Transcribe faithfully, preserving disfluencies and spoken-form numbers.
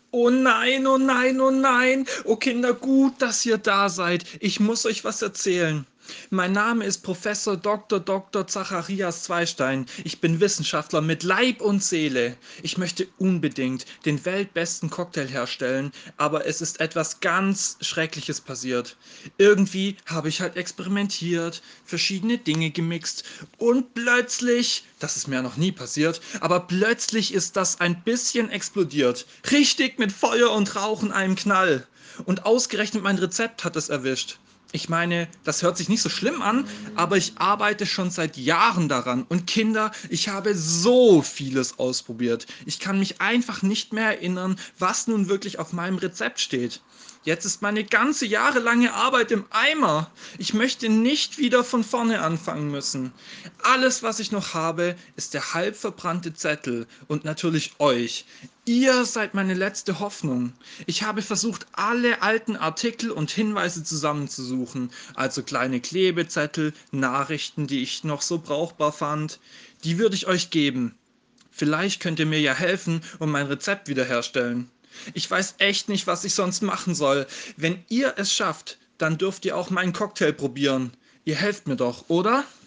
Oh nein, oh nein, oh nein. Oh Kinder, gut, dass ihr da seid. Ich muss euch was erzählen. Mein Name ist Professor Doktor Doktor Zacharias Zweistein. Ich bin Wissenschaftler mit Leib und Seele. Ich möchte unbedingt den weltbesten Cocktail herstellen, aber es ist etwas ganz Schreckliches passiert. Irgendwie habe ich halt experimentiert, verschiedene Dinge gemixt und plötzlich, das ist mir noch nie passiert, aber plötzlich ist das ein bisschen explodiert. Richtig mit Feuer und Rauch in einem Knall. Und ausgerechnet mein Rezept hat es erwischt. Ich meine, das hört sich nicht so schlimm an, aber ich arbeite schon seit Jahren daran. Und Kinder, ich habe so vieles ausprobiert. Ich kann mich einfach nicht mehr erinnern, was nun wirklich auf meinem Rezept steht. Jetzt ist meine ganze jahrelange Arbeit im Eimer. Ich möchte nicht wieder von vorne anfangen müssen. Alles, was ich noch habe, ist der halb verbrannte Zettel und natürlich euch. Ihr seid meine letzte Hoffnung. Ich habe versucht, alle alten Artikel und Hinweise zusammenzusuchen, also kleine Klebezettel, Nachrichten, die ich noch so brauchbar fand. Die würde ich euch geben. Vielleicht könnt ihr mir ja helfen und mein Rezept wiederherstellen. Ich weiß echt nicht, was ich sonst machen soll. Wenn ihr es schafft, dann dürft ihr auch meinen Cocktail probieren. Ihr helft mir doch, oder?